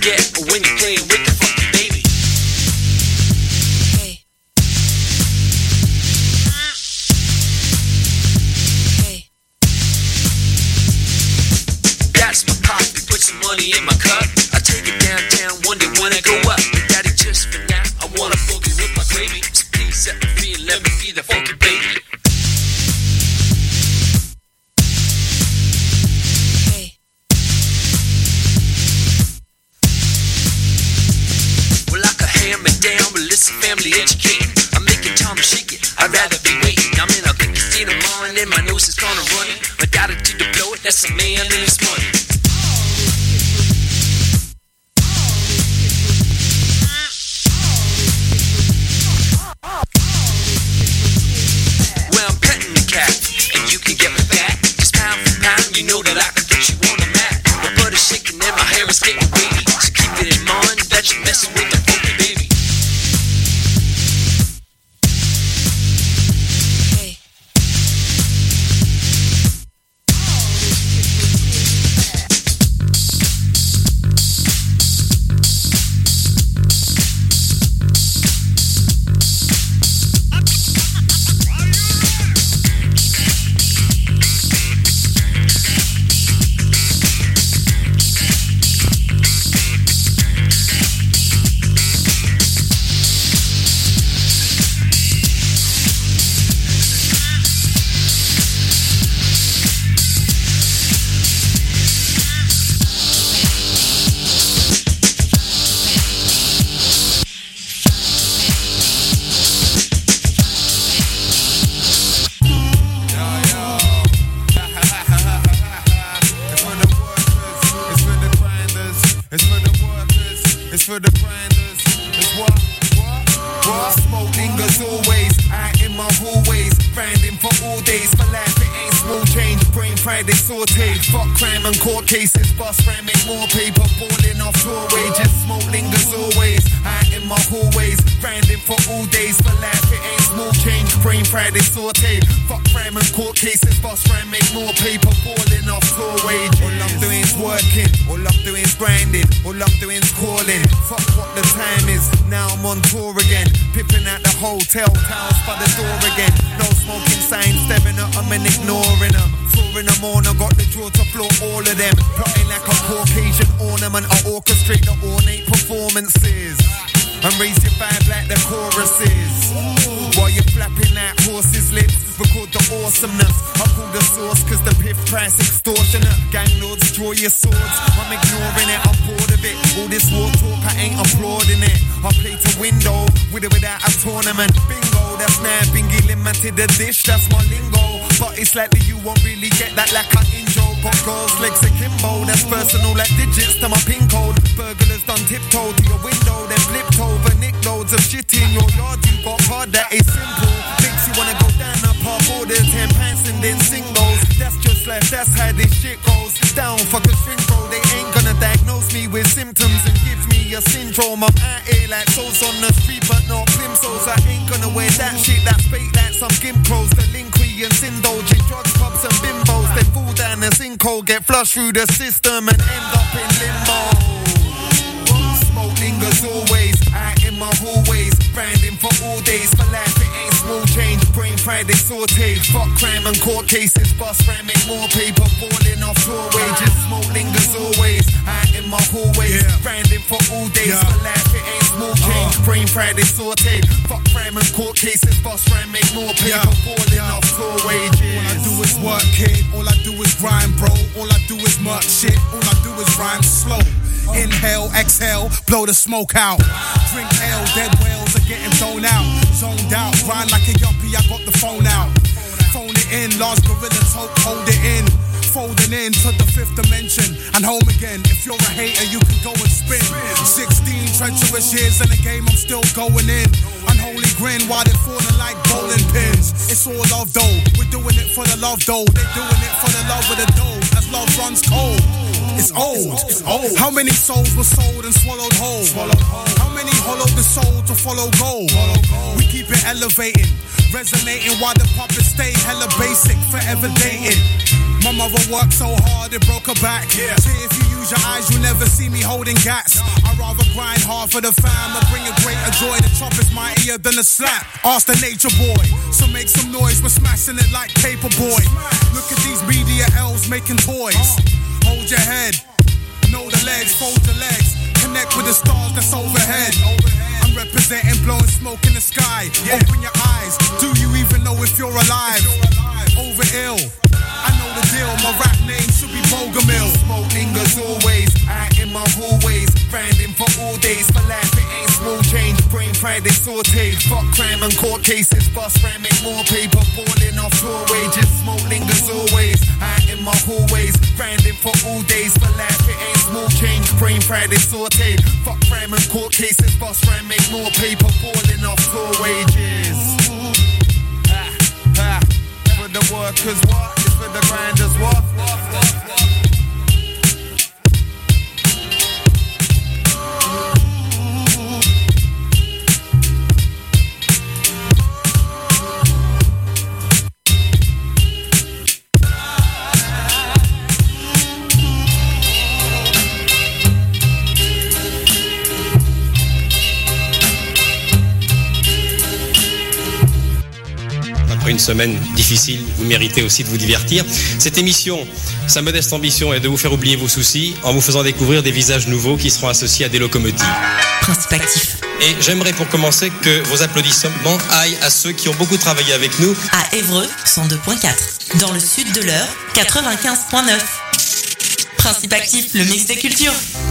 get when you're playing with the funky baby. Hey. Hey. That's my pocket, put some money in my cup. I take it downtown one day when I go up. But daddy, just for now, I wanna boogie with my gravy. So please set me free and let me be the funky baby. Down, but listen, family educating. I'm making time to shake it. I'd rather be waiting. I'm in a big state of mind, and my nose is gonna run it. My daughter did the blow it. That's a man and his money. Well, I'm petting the cat, and you can get me back. Just pound for pound, you know that I can put you on the mat. My butt is shaking and my hair is getting wavy. So keep it in mind that you're messing with the funky baby. For the grinders, it's what? Smoke lingers always, out in my hallways, grinding for all days, for life it ain't small change, brain fried they sauteed, fuck crime and court cases, bust ram, make more paper, balling off tour wages, smoke lingers always, out in my hallways, grinding for all days, for life it ain't small change, brain fried they sauteed, fuck crime and court cases, bust ram, make more paper, balling off tour wages. All I'm doing is working, all I'm doing is grinding, all I'm doing is calling, fuck what the time is, now I'm on tour again, pipping at the hotel, towels by the door again, no smoking signs, staring at them and ignoring them, touring them on, I got the draw to floor all of them, plotting like a Caucasian ornament, I orchestrate the ornate performances, and raise your vibe like the choruses, while you're flapping that horse's lips, record the awesomeness, I pull the source cause the piff price extortionate, gang lords draw your swords, I'm ignoring it, I'm bored of it, all this war talk I ain't applauding it, I play to window, with or without a tournament, bingo, that's now bingy limited the dish, that's my lingo, but it's likely you won't really get that like an intro, got girls legs akimbo, that's personal like digits to my pin code, burglars done tiptoe to your window, then flipped over, nick loads of shit in your yard, you got hard, that is simple, makes you wanna go down the pub, order 10 pints and then sing those, that's just life, that's how this shit goes, down fuck a string bro, they ain't gonna diagnose me with symptoms and give me a syndrome, I'm out here like souls on the street but not plimsolls, I ain't gonna wear that shit that's fake like some gimp clothes, delinquents indulging drugs, pubs and bimbos, they fall down the sinkhole, get flushed through the system and end up in limbo. Smoke lingers always, out in my hallways, grinding for all days, for life it ain't small change, brain fried they sauteed, fuck crime and court cases, bust ram, make more paper, balling off tour wages, smoke lingers always, out in my hallways, grinding for all days, for life it ain't small change, brain fried they sauteed, fuck crime and court cases, bust ram, make more paper, balling off tour wages. All I do is work, kid, all I do is grind, bro, all I do is murk shit, all I do is rhyme slow. Inhale, exhale, blow the smoke out. Drink ale, dead whales are getting thrown out. Zoned out, grind like a yuppie, I got the phone out. Phone it in, large gorilla tote, hold it in. Folding in to the fifth dimension and home again. If you're a hater, you can go and spin. 16 treacherous years in the game, I'm still going in. Unholy grin while they're falling like bowling pins. It's all love though, we're doing it for the love though. They're doing it for the love of the dough. As love runs cold, it's old. How many souls were sold and swallowed whole? How many hollowed the soul to follow gold? We keep it elevating, resonating while the puppets stay hella basic, forever dating. My mother worked so hard it broke her back. See, if you use your eyes, you'll never see me holding gats. I'd rather grind hard for the fam and bring a greater joy. The trumpet's mightier than a slap. Ask the nature boy. So make some noise, we're smashing it like paperboy. Look at these media L's making toys. Hold your head, know the legs, fold your legs. Connect with the stars that's overhead. I'm representing blowing smoke in the sky. Open your eyes, do you even know if you're alive? Over ill, I know the deal. My rap name should be Bogomil. Smoking as always, out in my hallways. Grinding for all days, for life it ain't small change. Brain fried, they sauteed. Fuck crime and court cases, bust ram, make more paper. Balling off floor wages, smoking as always. Out in my hallways, grinding for all days. For life it ain't small change. Brain fried, they sauteed. Fuck crime and court cases, bust ram, make more paper. Balling off floor wages. For the workers, what? It's for the grinders, what? Une semaine difficile, vous méritez aussi de vous divertir. Cette émission, sa modeste ambition est de vous faire oublier vos soucis en vous faisant découvrir des visages nouveaux qui seront associés à des locomotives. Principe actif. Et j'aimerais pour commencer que vos applaudissements aillent à ceux qui ont beaucoup travaillé avec nous. À Évreux, 102.4. Dans le sud de l'Eure, 95.9. Principe actif, le mix des cultures.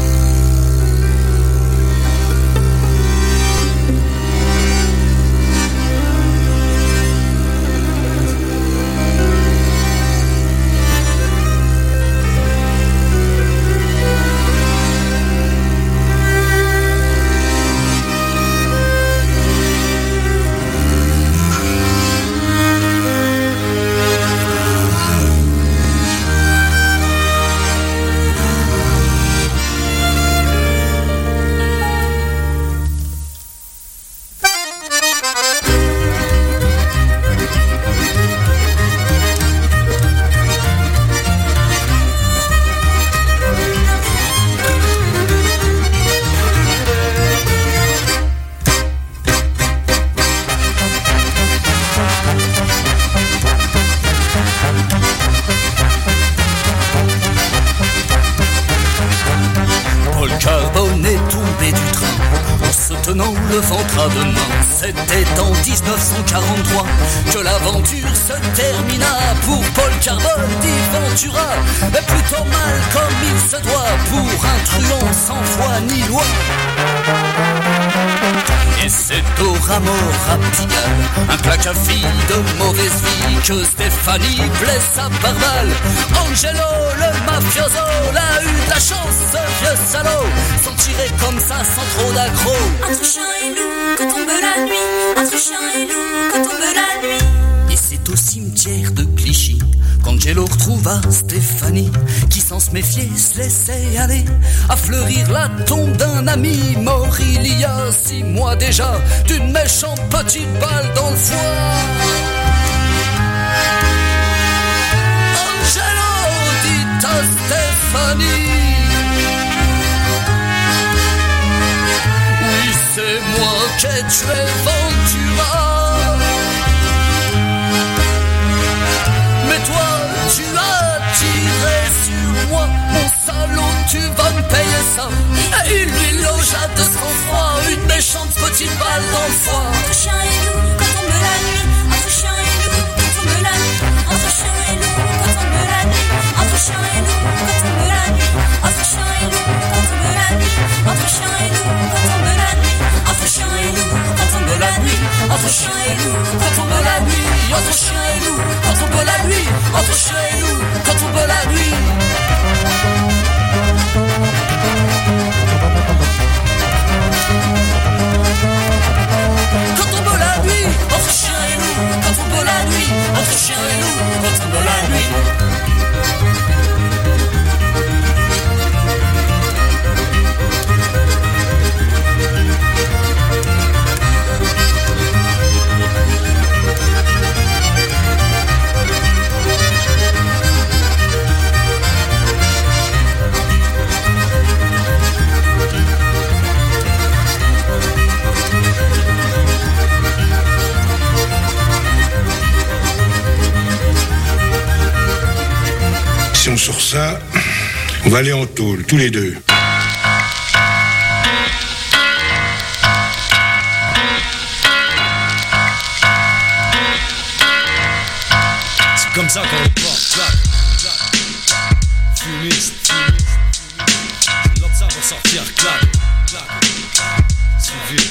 Le ventre à deux mains, c'était en 1943 que l'aventure se termina pour Paul Carbone dit Ventura, mais plutôt mal comme il se doit pour un truand sans foi ni loi. Et c'est au rameau Pigalle, un plaque à fille de mauvaise vie, que Stéphanie blessa par balle. Angelo, le mafioso, l'a eu de la chance, ce vieux salaud, s'en tirer comme ça sans trop d'accro. Entre chien et loup, que tombe la nuit, entre chien et loup, que tombe la nuit. Et c'est au cimetière de Clichy qu'Angelo retrouva Stéphanie, qui sans se méfier se laissait aller à fleurir la tombe d'un ami mort il y a 6 mois déjà, d'une méchante petite balle dans le foie. Angelo dit à Stéphanie, oui c'est moi qui ai tué Ventura. Mais toi, tu as tiré sur moi, mon salaud, tu vas me payer ça. Et il lui logea de sang-froid une méchante petite balle dans le foie. Entre chien et loup, quand tombe la nuit, entre chien et loup, quand tombe la nuit, entre chien et loup, quand tombe la nuit, entre chien et loup, quand tombe la nuit, entre chien et loup, quand tombe la nuit, entre chien et loup, quand tombe la nuit, entre chien et loup, quand tombe la nuit, entre chien et loup, quand tombe la nuit, entre chien et loup, quand tombe la nuit, entre chien et loup, quand tombe la nuit. Quand tombe la nuit, entre chien et loup, quand tombe la nuit, entre chien et loup, quand tombe la nuit. va aller en tôle, tous les deux. C'est comme ça qu'on le porte, clac, clac. Fumiste, c'est l'autre ça va sortir, clac, clac. Suivi,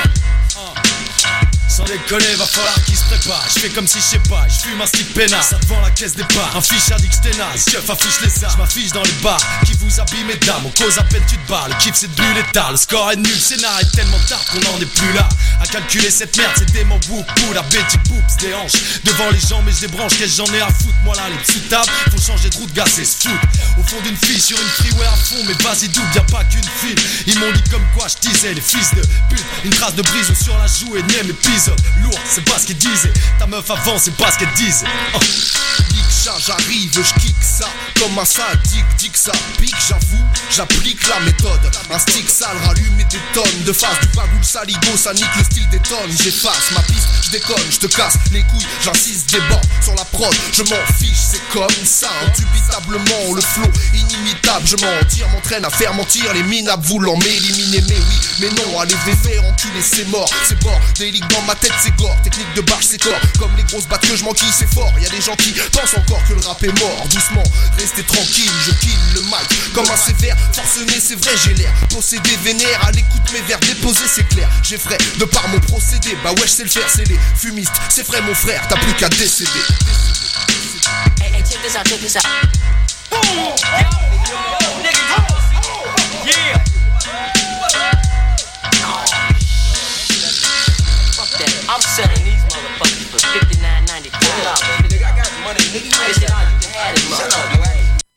sans déconner, va falloir qu'il se prépare. Je fais comme si je sais pas, je fume un stick peinard. Ça devant la caisse départ, un fiche addict ténace. Keuf affiche les armes, je m'affiche dans les bars. Qui vous habille mesdames, on cause à peine tu te barres. Le kiff c'est de bulle et tard, le score est nul. Le scénar est tellement tard qu'on en est plus là. À calculer cette merde, c'est démon bouk, la bêtise boops, des hanches. Devant les gens mais je débranche, qu'est-ce que j'en ai à foutre. Moi là les sous tables, faut changer de route, gars c'est se foutre. Au fond d'une fille sur une freeway à fond, mais vas-y double, y'a pas qu'une fille. Ils m'ont dit comme quoi je disais, les fils de pute. Une trace de brise sur la joue, énième épisode. Lourd, c'est pas ce qu'ils disaient. Ta meuf avant, c'est pas ce qu'elle disait. Nique ça, j'arrive, je kick ça. Comme un sadique, dit que ça pique, j'avoue, j'applique la méthode. Un stick sale rallume et des tonnes de face. Du bagoule saligo, ça nique le style des tonnes. J'efface ma piste, je déconne, je te casse les couilles. J'insiste, déborde sur la prod, je m'en fiche, c'est comme ça. Indubitablement, le flow inimitable. Je m'en tire, m'entraîne à faire mentir les minables voulant m'éliminer. Mais oui, mais non, allez vévé, enculé, c'est mort. C'est bord, délique dans ma tête, c'est gore. Technique de barge, c'est corps. Comme les grosses battes que je m'enquille, c'est fort. Y'a des gens qui pensent encore que le rap est mort. Doucement, restez tranquille, je kill le mic comme un sévère. Forcené, c'est vrai, j'ai l'air possédé, vénère. À l'écoute, mes vers déposés, c'est clair. J'ai frais de par mon procédé. Bah ouais, je sais le faire, c'est les fumistes. C'est vrai, mon frère, t'as plus qu'à décéder. Hey, check this out, check this out. Yeah. I'm selling these motherfuckers for $59.95. Nigga, I got money, nigga. You ain't all you can have it, motherfucker.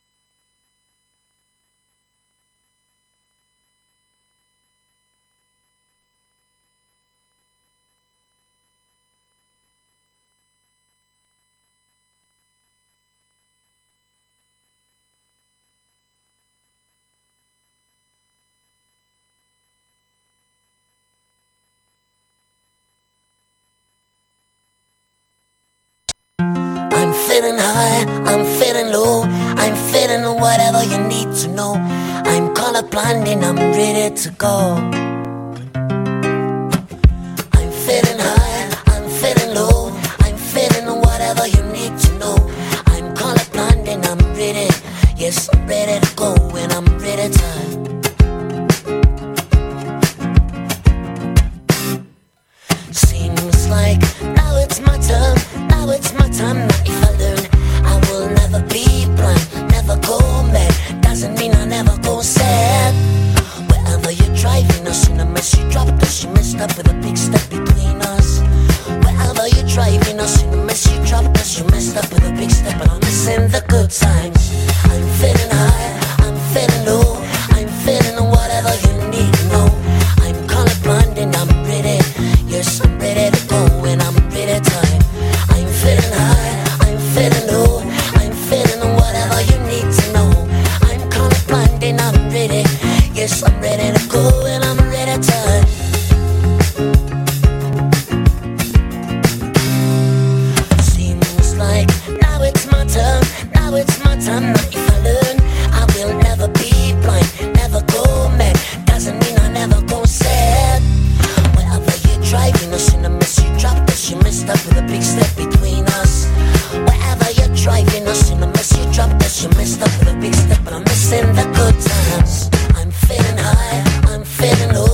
I'm feeling high, I'm feeling low, I'm feeling whatever you need to know. I'm colorblind and I'm ready to go. I'm feeling high, I'm feeling low, I'm feeling whatever you need to know. I'm colorblind and I'm ready, yes I'm ready to go and I'm ready to. Seems like now it's my turn, now it's my time. Now if I learn, I will never be blind, never go mad. Doesn't mean I never go sad. Wherever you're driving, I seen a mess you dropped, cause she messed up with a big step between us. Wherever you're driving, I seen a mess you dropped, cause you messed up with a big step, but I'm missing the good times. I'm feeling high, I'm feeling low, I'm feeling whatever you need to know. I'm colorblind and I'm ready, yes I'm ready to go and I'm ready time. I'm feeling high, I'm feeling low, I'm feeling whatever you need to know. I'm colorblind and I'm ready, yes I'm ready to go and I'm ready time. Seems like now it's my turn, now it's my time. Now if I learn, I will never be blind, never go mad. Doesn't mean I never go sad. Wherever you're driving, I seen a mess you dropped, cause you messed up with a big step between us. Wherever you're driving, I seen a mess you dropped, cause you messed up with a big step, but I'm missing the good times. I'm feeling high, I'm feeling low,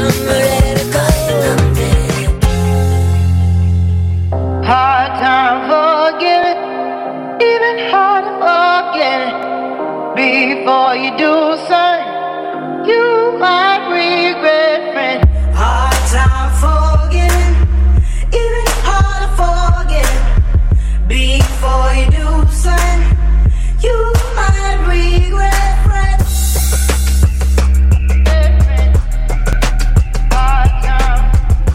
I'm ready to go. I'm dead. Hard time forgiving, even hard to forget it. Before you do something, you might regret, friend. Hard time forgiving, even hard to forget it. Before you do something, you might regret, friend. Hard time.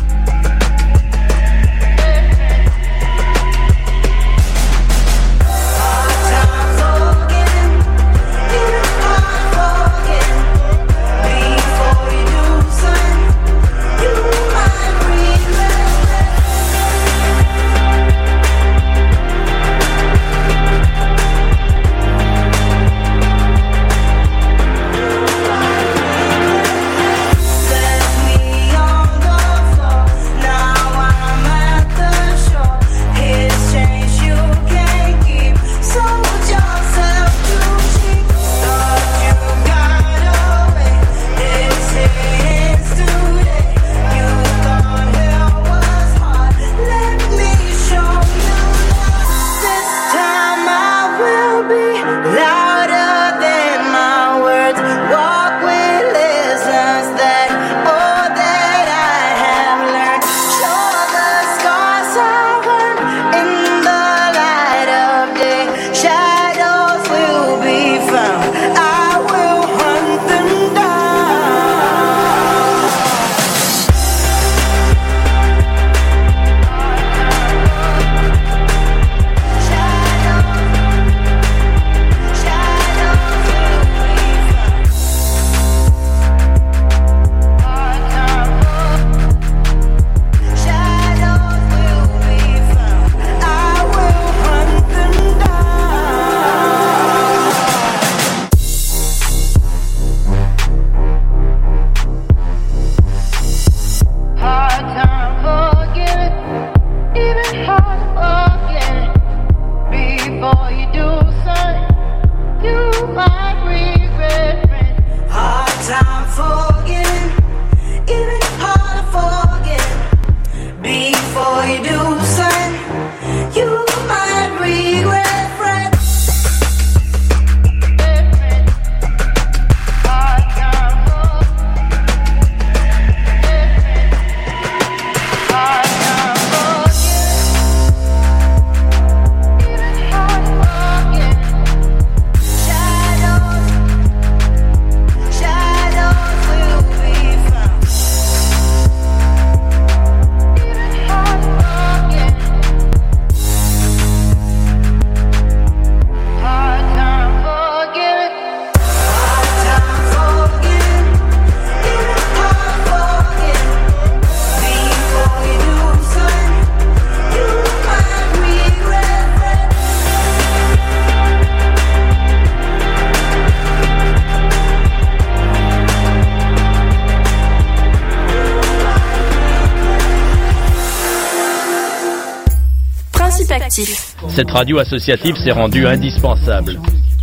Cette radio associative s'est rendue indispensable.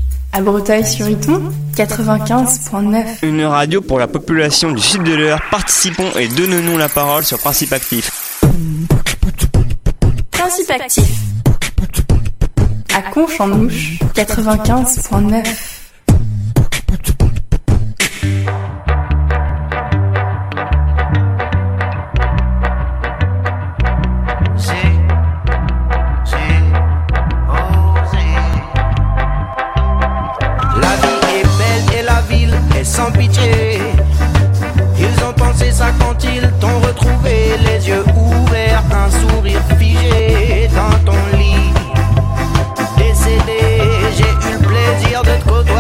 À Breteuil-sur-Iton, 95.9. Une radio pour la population du sud de l'Eure. Participons et donnons-nous la parole sur Principe Actif. Principe Actif. À Conche-en-Ouche, 95.9. Sans pitié, ils ont pensé ça quand ils t'ont retrouvé, les yeux ouverts, un sourire figé dans ton lit. Décédé, j'ai eu le plaisir de te côtoyer.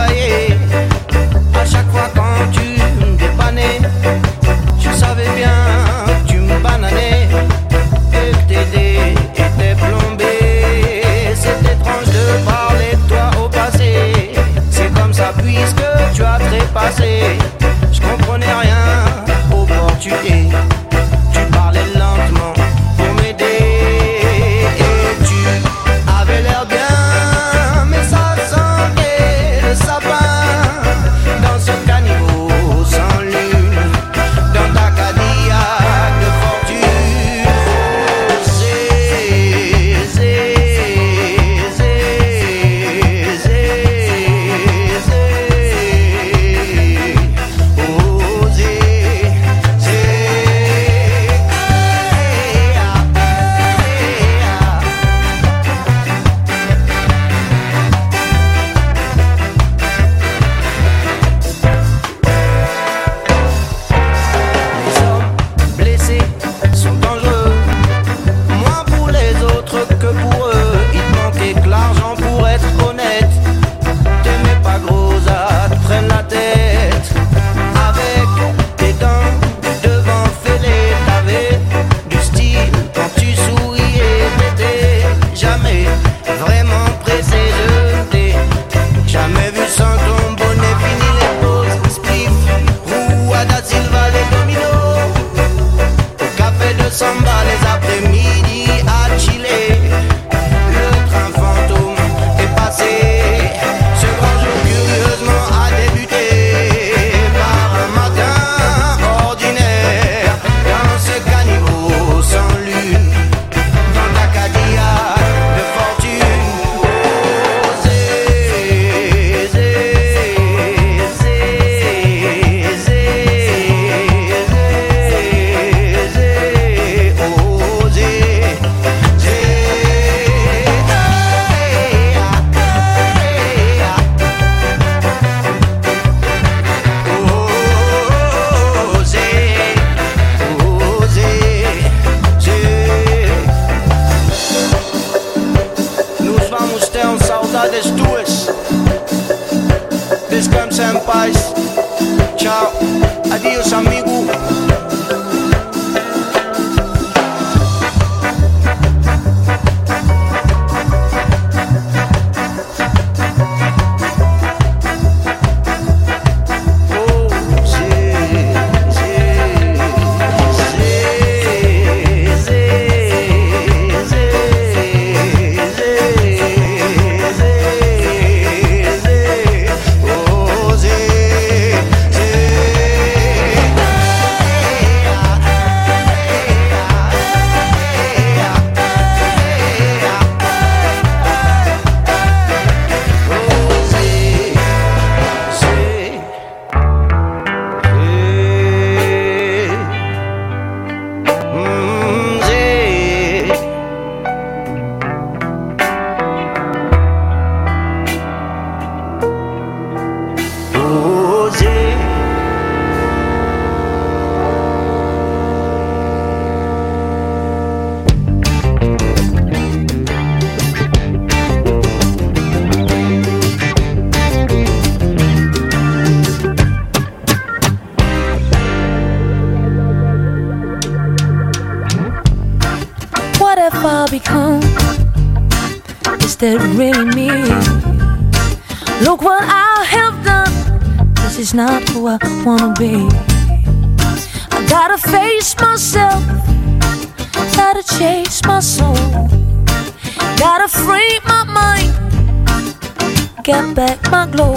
have I become? Is that really me? Look what I have done. This is not who I wanna be. I gotta face myself, gotta chase my soul, gotta free my mind, get back my glow.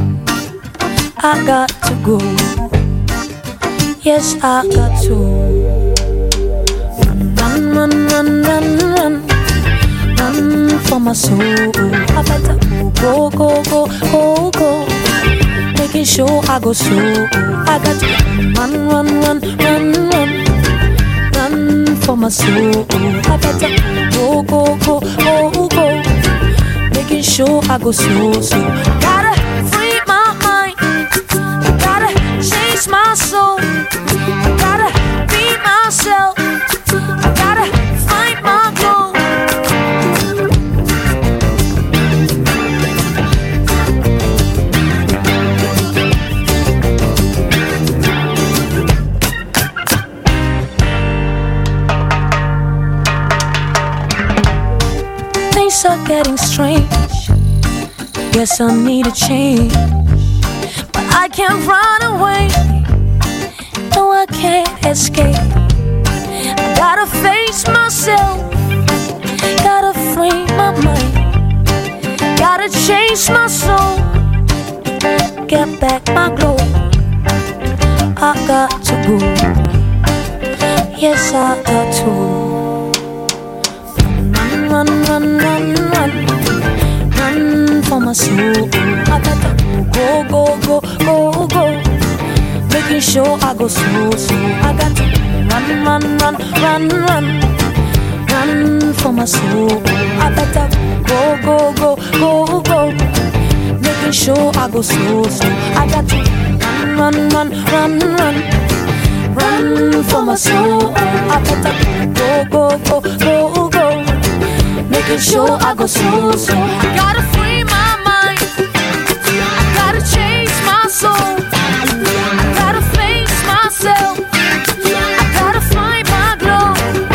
I got to go, yes I got to. Run, run, run, run, run, run for my soul. I better go, go, go, go, go, making sure I go slow. I got to run, run, run, run, run, run for my soul. I better go, go, go, go, go, making sure I go slow, slow. Gotta free my mind, I gotta chase my soul, I gotta be myself, I gotta find my glow. Things are getting strange, guess I need a change, but I can't run away, no I can't escape. I gotta face myself, gotta free my mind, gotta chase my soul, get back my glow. I got to go, yes I got to. Run, run, run, run, run for my soul. I gotta go, go, go, go, go, making sure I go slow, slow. I got to run, run, run, run, run, run for my soul. I better go, go, go, go, go, making sure I go slow, slow. I got to run, run, run, run, run for my soul. I better go, go, go, go, go, making sure I go slow, slow. I gotta free my mind, I gotta chase my soul, I gotta face myself, I gotta find my glow.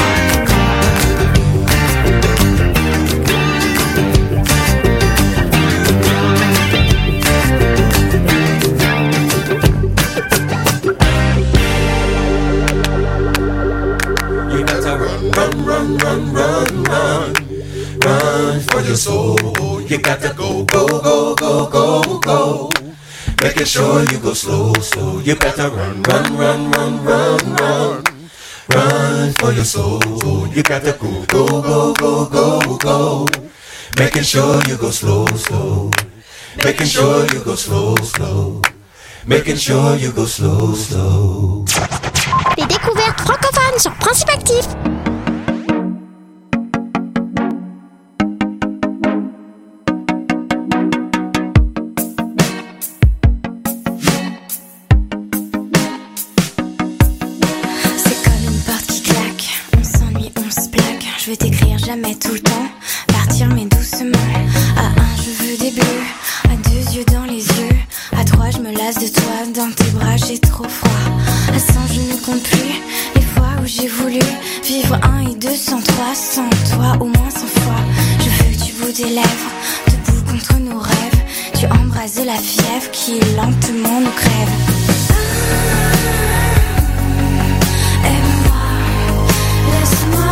You gotta run, run, run, run, run, run. Run for your soul. You gotta go, go, go, go, go, go, making sure you go slow, slow. You gotta run, run, run, run, run, run, run for your soul. You gotta go, go, go, go, go, go, making sure you go slow, slow, making sure you go slow, slow, making sure you go slow, slow. Les découvertes francophones sur Principe Actif. Je veux t'écrire jamais tout le temps, partir mais doucement. À 1 je veux des bleus, à 2 yeux dans les yeux, à 3 je me lasse de toi, dans tes bras j'ai trop froid. À 100 je ne compte plus les fois où j'ai voulu vivre 1 et 2 sans toi, sans toi au moins 100 fois. Je veux que tu bouges tes lèvres, debout contre nos rêves, tu embrases la fièvre qui lentement nous crève. Aime-moi, laisse-moi.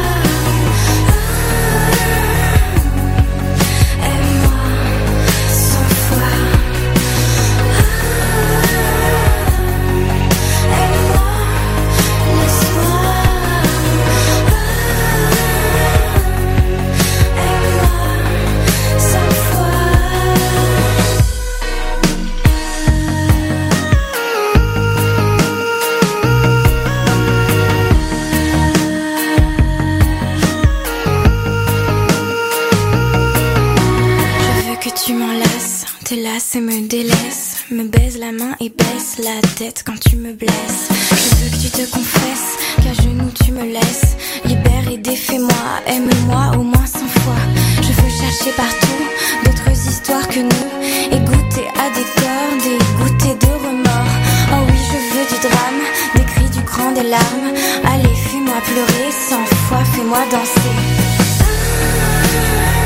Et me délaisse, me baise la main et baisse la tête quand tu me blesses. Je veux que tu te confesses, qu'à genoux tu me laisses. Libère et défais-moi, aime-moi au moins 100 fois. Je veux chercher partout d'autres histoires que nous, et goûter à des cordes et goûter de remords. Oh oui, je veux du drame, des cris, du grand, des larmes. Allez, fais-moi pleurer 100 fois, fais-moi danser.